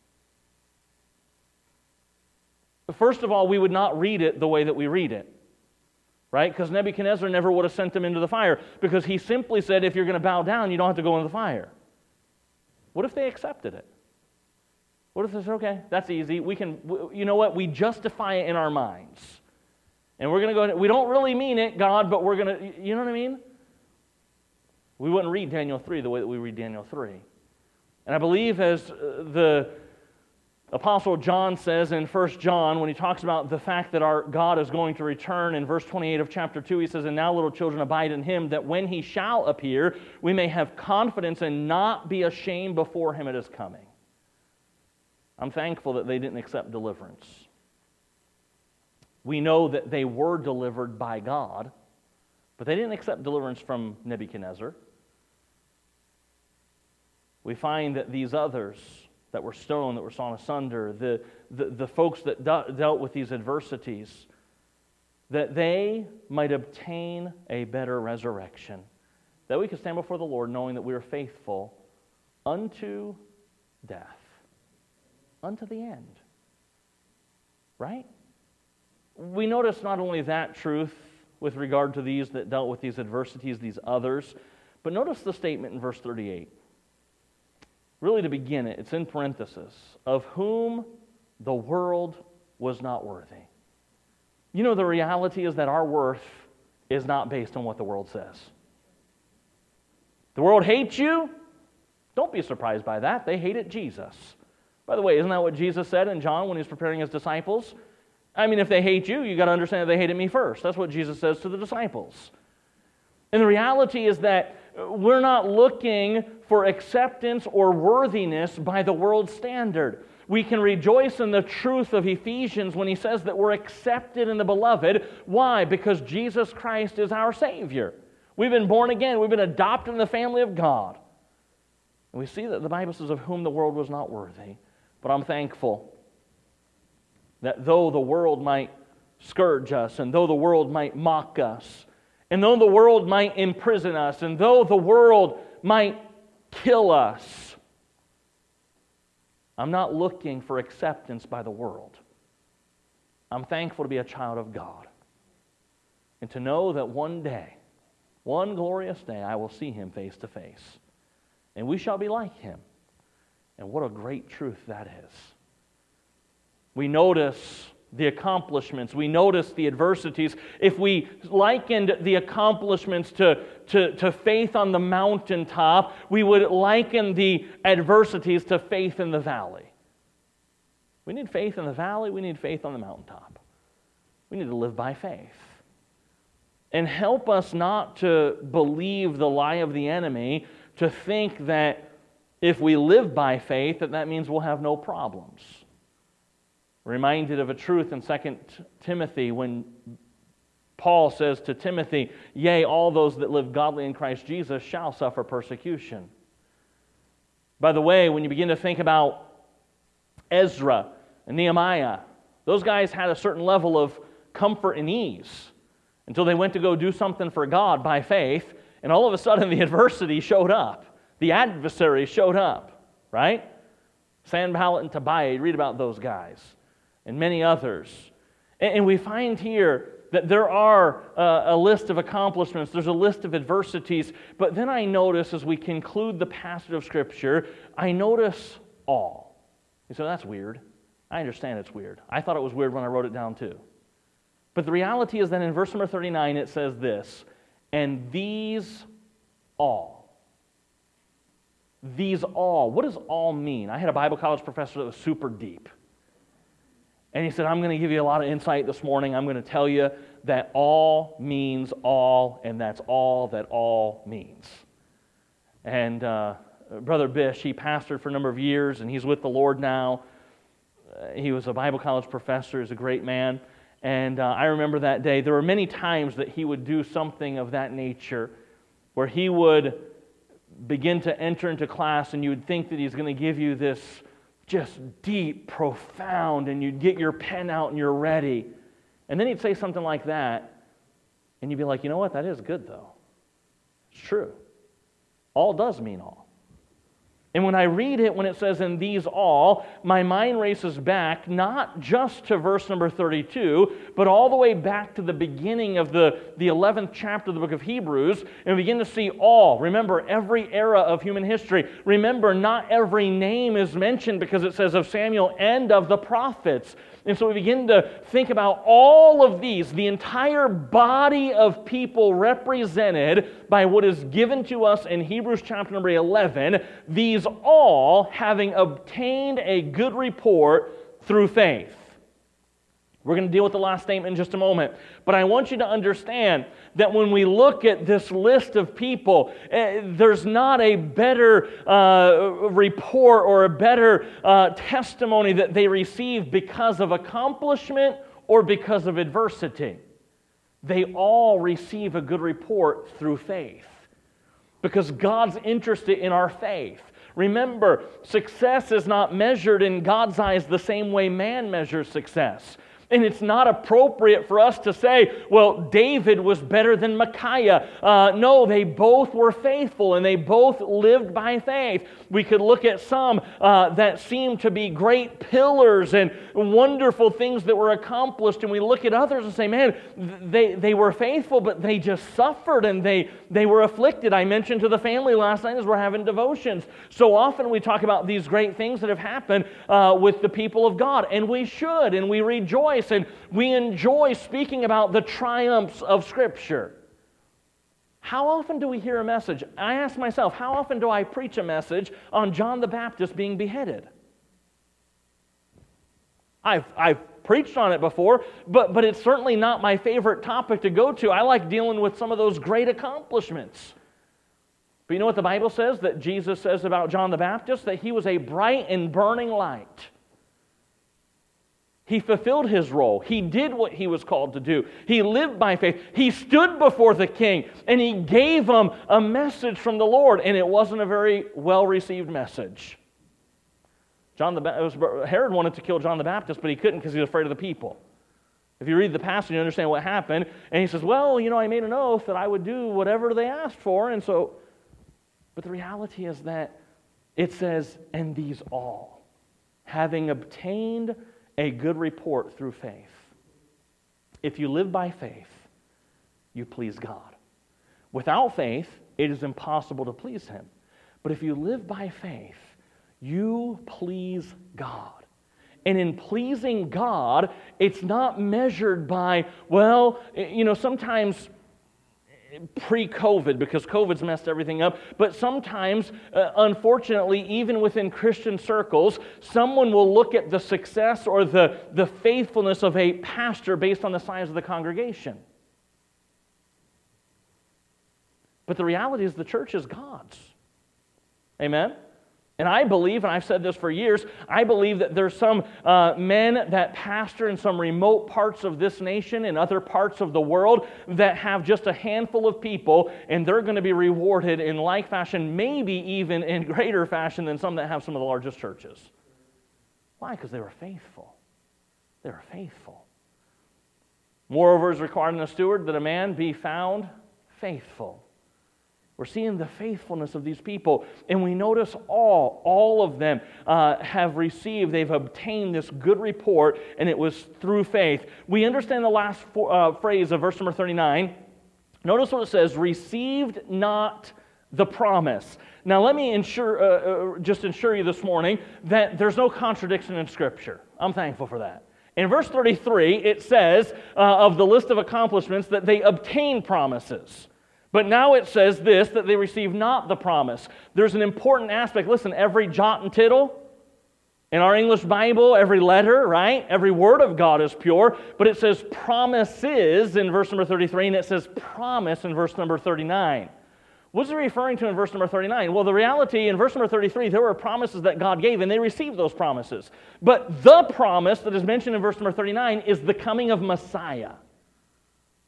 First of all, we would not read it the way that we read it, right? Because Nebuchadnezzar never would have sent them into the fire, because he simply said, if you're going to bow down, you don't have to go into the fire. What if they accepted it? What if they said, okay, that's easy. We can, you know what? We justify it in our minds. And we're going to go, we don't really mean it, God, but we're going to, you know what I mean? We wouldn't read Daniel three the way that we read Daniel three. And I believe as the Apostle John says in First John, when he talks about the fact that our God is going to return, in verse twenty-eight of chapter two, he says, and now little children abide in him, that when he shall appear, we may have confidence and not be ashamed before him at his coming. I'm thankful that they didn't accept deliverance. We know that they were delivered by God, but they didn't accept deliverance from Nebuchadnezzar. We find that these others that were stoned, that were sawn asunder, the, the, the folks that de- dealt with these adversities, that they might obtain a better resurrection, that we could stand before the Lord knowing that we are faithful unto death, unto the end. Right? We notice not only that truth with regard to these that dealt with these adversities, these others, but notice the statement in verse thirty-eight. Really, to begin it, it's in parenthesis, of whom the world was not worthy. You know, the reality is that our worth is not based on what the world says. The world hates you. Don't be surprised by that. They hated Jesus. By the way, isn't that what Jesus said in John when he was preparing his disciples? I mean, if they hate you, you got to understand that they hated me first. That's what Jesus says to the disciples. And the reality is that we're not looking for acceptance or worthiness by the world's standard. We can rejoice in the truth of Ephesians when he says that we're accepted in the beloved. Why? Because Jesus Christ is our Savior. We've been born again. We've been adopted in the family of God. And we see that the Bible says of whom the world was not worthy. But I'm thankful that though the world might scourge us, and though the world might mock us, and though the world might imprison us, and though the world might kill us, I'm not looking for acceptance by the world. I'm thankful to be a child of God, and to know that one day, one glorious day, I will see Him face to face, and we shall be like Him. And what a great truth that is. We notice the accomplishments. We notice the adversities. If we likened the accomplishments to, to, to faith on the mountaintop, we would liken the adversities to faith in the valley. We need faith in the valley. We need faith on the mountaintop. We need to live by faith. And help us not to believe the lie of the enemy, to think that if we live by faith, that that means we'll have no problems. Reminded of a truth in Second Timothy when Paul says to Timothy, yea, all those that live godly in Christ Jesus shall suffer persecution. By the way, when you begin to think about Ezra and Nehemiah, those guys had a certain level of comfort and ease until they went to go do something for God by faith, and all of a sudden the adversity showed up. The adversary showed up, right? Sanballat and Tobiah, you read about those guys, and many others. And we find here that there are a list of accomplishments, there's a list of adversities, but then I notice as we conclude the passage of Scripture, I notice all. You say, that's weird. I understand it's weird. I thought it was weird when I wrote it down too. But the reality is that in verse number thirty-nine it says this, and these all. These all. What does all mean? I had a Bible college professor that was super deep. And he said, I'm going to give you a lot of insight this morning. I'm going to tell you that all means all, and that's all that all means. And uh, Brother Bish, he pastored for a number of years, and he's with the Lord now. Uh, he was a Bible college professor. He's a great man. And uh, I remember that day. There were many times that he would do something of that nature, where he would begin to enter into class, and you would think that he's going to give you this just deep, profound, and you'd get your pen out and you're ready. And then he'd say something like that, and you'd be like, you know what, that is good though. It's true. All does mean all. And when I read it, when it says, "in these all," my mind races back not just to verse number thirty-two, but all the way back to the beginning of the, the eleventh chapter of the book of Hebrews, and we begin to see all. Remember, every era of human history. Remember, not every name is mentioned because it says of Samuel and of the prophets. And so we begin to think about all of these, the entire body of people represented by what is given to us in Hebrews chapter number eleven, these all having obtained a good report through faith. We're going to deal with the last statement in just a moment. But I want you to understand that when we look at this list of people, eh, there's not a better uh, report or a better uh, testimony that they received because of accomplishment or because of adversity. They all receive a good report through faith because God's interested in our faith. Remember, success is not measured in God's eyes the same way man measures success. And it's not appropriate for us to say, well, David was better than Micaiah. Uh, no, they both were faithful and they both lived by faith. We could look at some uh, that seemed to be great pillars and wonderful things that were accomplished, and we look at others and say, man, they, they were faithful, but they just suffered and they, they were afflicted. I mentioned to the family last night as we're having devotions. So often we talk about these great things that have happened uh, with the people of God, and we should, and we rejoice. And we enjoy speaking about the triumphs of Scripture. How often do we hear a message? I ask myself, how often do I preach a message on John the Baptist being beheaded? I've, I've preached on it before, but, but it's certainly not my favorite topic to go to. I like dealing with some of those great accomplishments. But you know what the Bible says that Jesus says about John the Baptist? That he was a bright and burning light. He fulfilled his role. He did what he was called to do. He lived by faith. He stood before the king, and he gave him a message from the Lord, and it wasn't a very well-received message. John the ba- Herod wanted to kill John the Baptist, but he couldn't because he was afraid of the people. If you read the passage, you understand what happened. And he says, well, you know, I made an oath that I would do whatever they asked for, and so... But the reality is that it says, and these all, having obtained a good report through faith. If you live by faith, you please God. Without faith, it is impossible to please Him. But if you live by faith, you please God. And in pleasing God, it's not measured by, well, you know, sometimes pre-COVID, because COVID's messed everything up, but sometimes, uh, unfortunately, even within Christian circles, someone will look at the success or the, the faithfulness of a pastor based on the size of the congregation. But the reality is the church is God's. Amen? And I believe, and I've said this for years, I believe that there's some uh, men that pastor in some remote parts of this nation and other parts of the world that have just a handful of people, and they're going to be rewarded in like fashion, maybe even in greater fashion than some that have some of the largest churches. Why? Because they were faithful. They were faithful. Moreover, it is required in a steward that a man be found faithful. We're seeing the faithfulness of these people, and we notice all, all of them uh, have received, they've obtained this good report, and it was through faith. We understand the last four, uh, phrase of verse number thirty-nine. Notice what it says, received not the promise. Now let me ensure, uh, uh, just ensure you this morning that there's no contradiction in Scripture. I'm thankful for that. In verse thirty-three, it says uh, of the list of accomplishments that they obtained promises. But now it says this, that they receive not the promise. There's an important aspect. Listen, every jot and tittle in our English Bible, every letter, right? Every word of God is pure. But it says promises in verse number thirty-three, and it says promise in verse number thirty-nine. What's he referring to in verse number thirty-nine? Well, the reality in verse number thirty-three, there were promises that God gave, and they received those promises. But the promise that is mentioned in verse number thirty-nine is the coming of Messiah.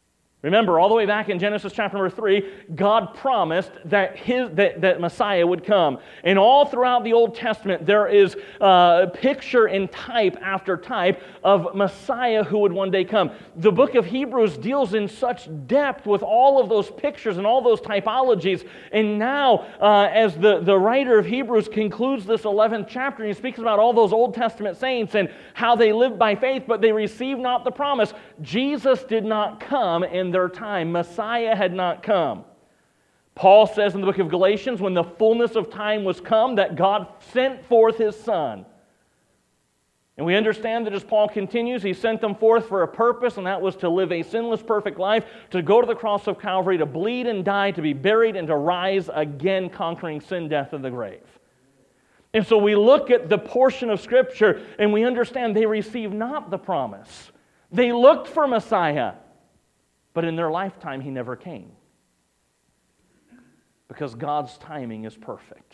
Remember, all the way back in Genesis chapter number three, God promised that his that, that Messiah would come. And all throughout the Old Testament, there is uh, picture and type after type of Messiah who would one day come. The book of Hebrews deals in such depth with all of those pictures and all those typologies. And now, uh, as the, the writer of Hebrews concludes this eleventh chapter, and he speaks about all those Old Testament saints and how they lived by faith, but they received not the promise. Jesus did not come in their time. Messiah had not come. Paul says in the book of Galatians, when the fullness of time was come, that God sent forth His Son. And we understand that as Paul continues, He sent them forth for a purpose, and that was to live a sinless, perfect life, to go to the cross of Calvary, to bleed and die, to be buried, and to rise again, conquering sin, death, and the grave. And so we look at the portion of Scripture, and we understand they received not the promise. They looked for Messiah, but in their lifetime, He never came. Because God's timing is perfect.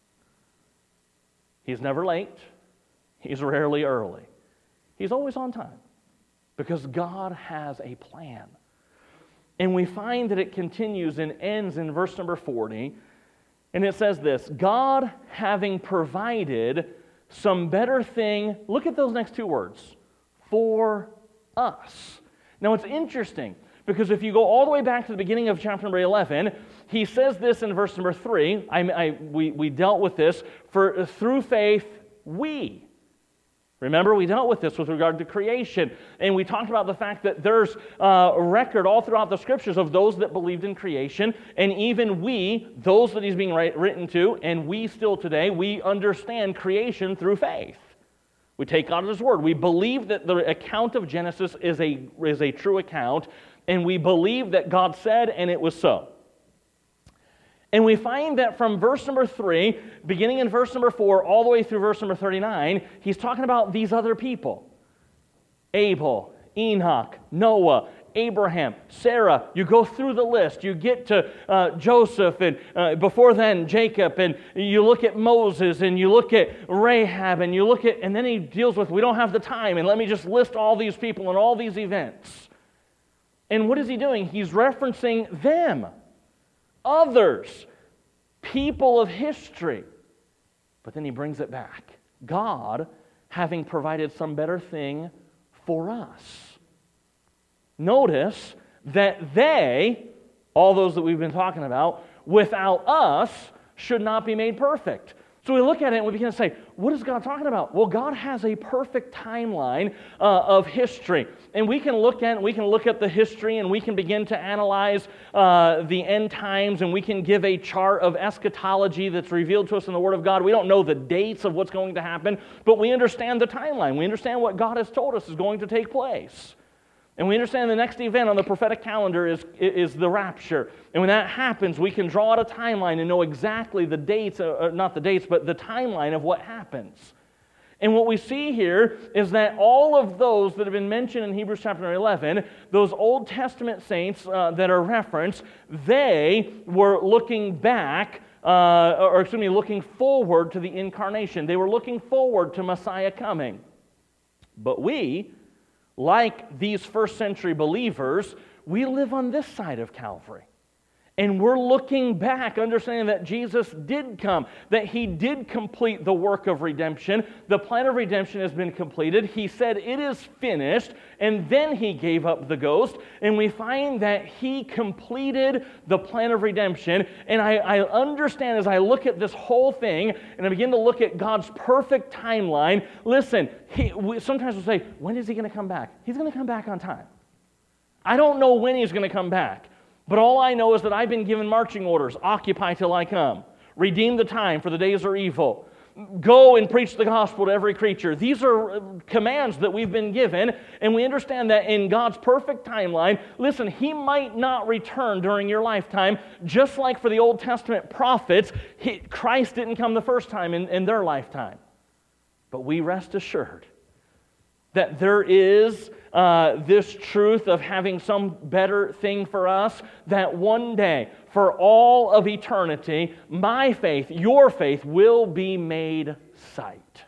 He's never late. He's rarely early. He's always on time. Because God has a plan. And we find that it continues and ends in verse number forty. And it says this, God having provided some better thing, look at those next two words, for us. Now it's interesting. Because if you go all the way back to the beginning of chapter number eleven, he says this in verse number three. I, I, we, we dealt with this. For through faith, we. Remember, we dealt with this with regard to creation. And we talked about the fact that there's uh, a record all throughout the Scriptures of those that believed in creation. And even we, those that he's being write, written to, and we still today, we understand creation through faith. We take God at His word. We believe that the account of Genesis is a, is a true account. And we believe that God said, and it was so. And we find that from verse number three, beginning in verse number four, all the way through verse number thirty-nine, he's talking about these other people. Abel, Enoch, Noah, Abraham, Sarah. You go through the list. You get to uh, Joseph, and uh, before then, Jacob, and you look at Moses, and you look at Rahab, and you look at, and then he deals with, we don't have the time, and let me just list all these people and all these events. And what is he doing? He's referencing them, others, people of history. But then he brings it back. God having provided some better thing for us. Notice that they, all those that we've been talking about, without us, should not be made perfect. So we look at it and we begin to say, what is God talking about? Well, God has a perfect timeline uh, of history. And we can look at we can look at the history and we can begin to analyze uh, the end times, and we can give a chart of eschatology that's revealed to us in the Word of God. We don't know the dates of what's going to happen, but we understand the timeline. We understand what God has told us is going to take place. And we understand the next event on the prophetic calendar is, is the rapture. And when that happens, we can draw out a timeline and know exactly the dates, uh, not the dates, but the timeline of what happens. And what we see here is that all of those that have been mentioned in Hebrews chapter eleven, those Old Testament saints uh, that are referenced, they were looking back, uh, or excuse me, looking forward to the incarnation. They were looking forward to Messiah coming. But we, like these first century believers, we live on this side of Calvary. And we're looking back, understanding that Jesus did come, that He did complete the work of redemption. The plan of redemption has been completed. He said, it is finished, and then He gave up the ghost. And we find that He completed the plan of redemption. And I, I understand as I look at this whole thing, and I begin to look at God's perfect timeline, listen, he, we, sometimes we'll say, when is He going to come back? He's going to come back on time. I don't know when He's going to come back. But all I know is that I've been given marching orders. Occupy till I come. Redeem the time, for the days are evil. Go and preach the gospel to every creature. These are commands that we've been given, and we understand that in God's perfect timeline, listen, He might not return during your lifetime, just like for the Old Testament prophets, he, Christ didn't come the first time in, in their lifetime. But we rest assured that there is uh, this truth of having some better thing for us, that one day, for all of eternity, my faith, your faith, will be made sight.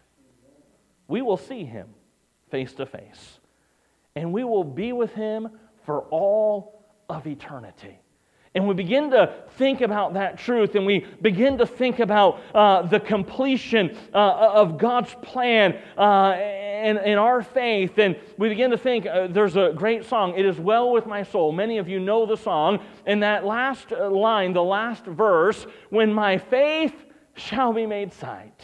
We will see Him face to face, and we will be with Him for all of eternity. And we begin to think about that truth, and we begin to think about uh, the completion uh, of God's plan uh, in, in our faith, and we begin to think, uh, there's a great song, "It Is Well With My Soul." Many of you know the song, and that last line, the last verse, "When my faith shall be made sight."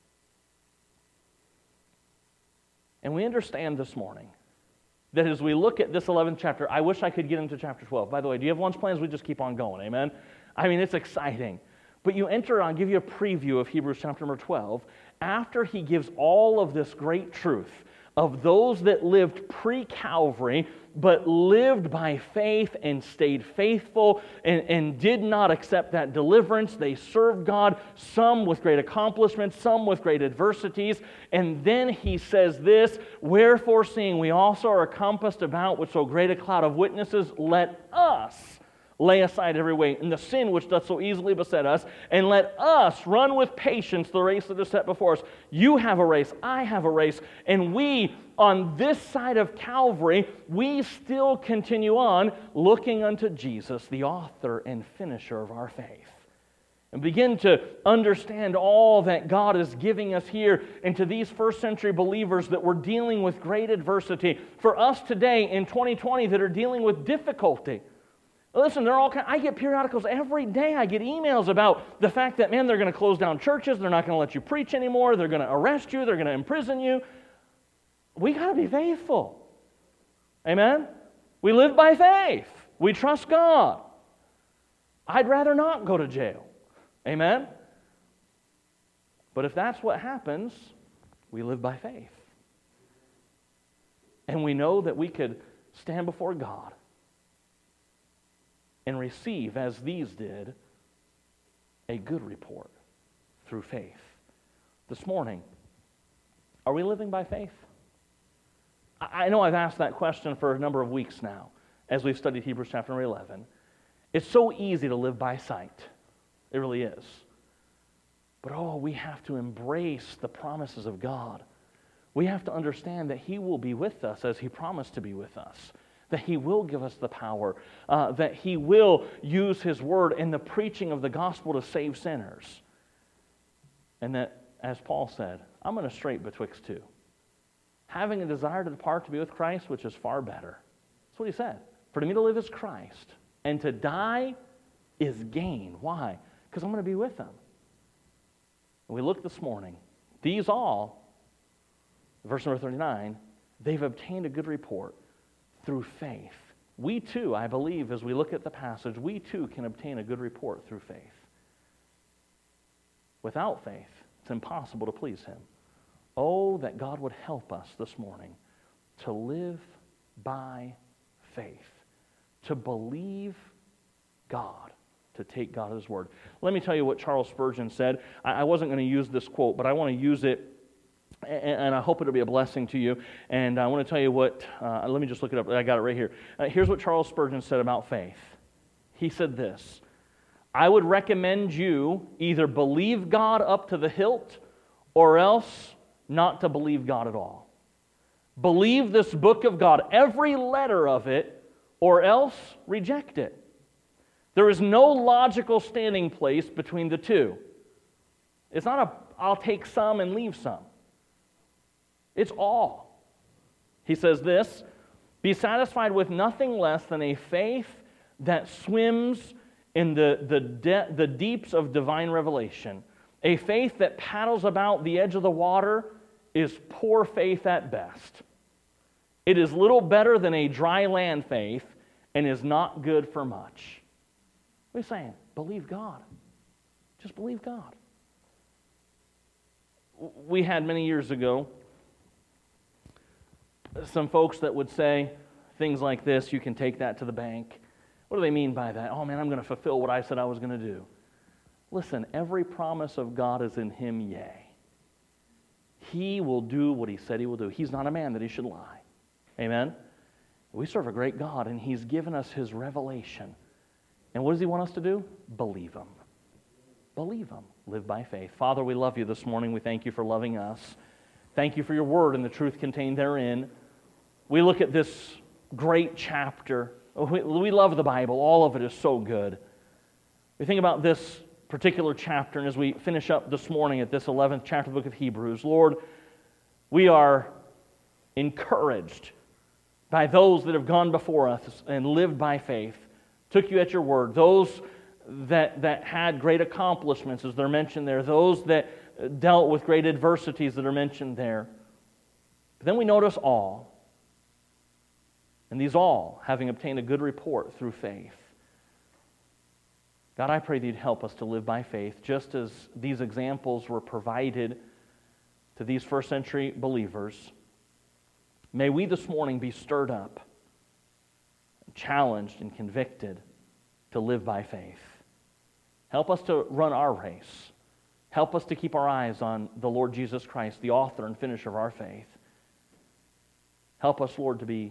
And we understand this morning that as we look at this eleventh chapter, I wish I could get into chapter twelve. By the way, do you have lunch plans? We just keep on going, amen? I mean, it's exciting. But you enter, I'll give you a preview of Hebrews chapter number twelve, after he gives all of this great truth of those that lived pre-Calvary, but lived by faith and stayed faithful and, and did not accept that deliverance. They served God, some with great accomplishments, some with great adversities. And then he says this, "Wherefore, seeing we also are compassed about with so great a cloud of witnesses, let us lay aside every weight and the sin which doth so easily beset us, and let us run with patience the race that is set before us." You have a race, I have a race, and we, on this side of Calvary, we still continue on looking unto Jesus, the author and finisher of our faith, and begin to understand all that God is giving us here, and to these first century believers that were dealing with great adversity, for us today in twenty twenty that are dealing with difficulty. Listen, they're all kind of, I get periodicals every day. I get emails about the fact that, man, they're going to close down churches. They're not going to let you preach anymore. They're going to arrest you. They're going to imprison you. We got to be faithful. Amen? We live by faith. We trust God. I'd rather not go to jail. Amen? But if that's what happens, we live by faith. And we know that we could stand before God and receive, as these did, a good report through faith. This morning, are we living by faith? I know I've asked that question for a number of weeks now as we've studied Hebrews chapter eleven. It's so easy to live by sight. It really is. But oh, we have to embrace the promises of God. We have to understand that He will be with us as He promised to be with us, that He will give us the power, uh, that He will use His word in the preaching of the gospel to save sinners. And that, as Paul said, I'm in a strait betwixt two, having a desire to depart to be with Christ, which is far better. That's what he said. For to me to live is Christ, and to die is gain. Why? Because I'm going to be with Him. And we look this morning, these all, verse number thirty-nine, they've obtained a good report through faith. We too, I believe, as we look at the passage, we too can obtain a good report through faith. Without faith, it's impossible to please Him. Oh, that God would help us this morning to live by faith, to believe God, to take God at His word. Let me tell you what Charles Spurgeon said. I wasn't going to use this quote, but I want to use it, and I hope it'll be a blessing to you. And I want to tell you what, uh, let me just look it up. I got it right here. Uh, here's what Charles Spurgeon said about faith. He said this: I would recommend you either believe God up to the hilt or else not to believe God at all. Believe this book of God, every letter of it, or else reject it. There is no logical standing place between the two. It's not a, I'll take some and leave some. It's all. He says this: be satisfied with nothing less than a faith that swims in the, the, de- the deeps of divine revelation. A faith that paddles about the edge of the water is poor faith at best. It is little better than a dry land faith and is not good for much. What are you saying? Believe God. Just believe God. We had many years ago some folks that would say things like this: you can take that to the bank. What do they mean by that? Oh man, I'm going to fulfill what I said I was going to do. Listen, every promise of God is in Him, yea. He will do what He said He will do. He's not a man that He should lie. Amen? We serve a great God, and He's given us His revelation. And what does He want us to do? Believe Him. Believe Him. Live by faith. Father, we love You this morning. We thank You for loving us. Thank You for Your word and the truth contained therein. We look at this great chapter We, we love the Bible. All of it is so good. We think about this particular chapter, and as we finish up this morning at this eleventh chapter of the book of Hebrews, Lord, we are encouraged by those that have gone before us and lived by faith, took you at your word, those that, that had great accomplishments, as they're mentioned there, those that dealt with great adversities that are mentioned there. But then we notice all, and these all having obtained a good report through faith. God, I pray that you'd help us to live by faith, just as these examples were provided to these first century believers. May we this morning be stirred up, challenged, and convicted to live by faith. Help us to run our race. Help us to keep our eyes on the Lord Jesus Christ, the author and finisher of our faith. Help us, Lord, to be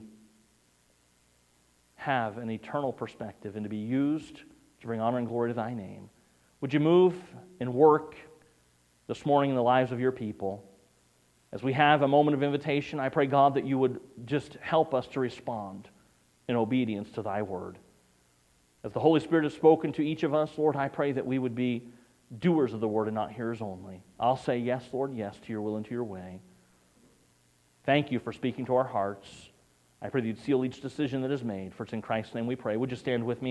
have an eternal perspective and to be used to bring honor and glory to thy name. Would you move and work this morning in the lives of your people? As we have a moment of invitation, I pray, God, that you would just help us to respond in obedience to thy word. As the Holy Spirit has spoken to each of us, Lord, I pray that we would be doers of the word and not hearers only. I'll say yes, Lord, yes, to your will and to your way. Thank you for speaking to our hearts. I pray that you'd seal each decision that is made. For it's in Christ's name we pray. Would you stand with me?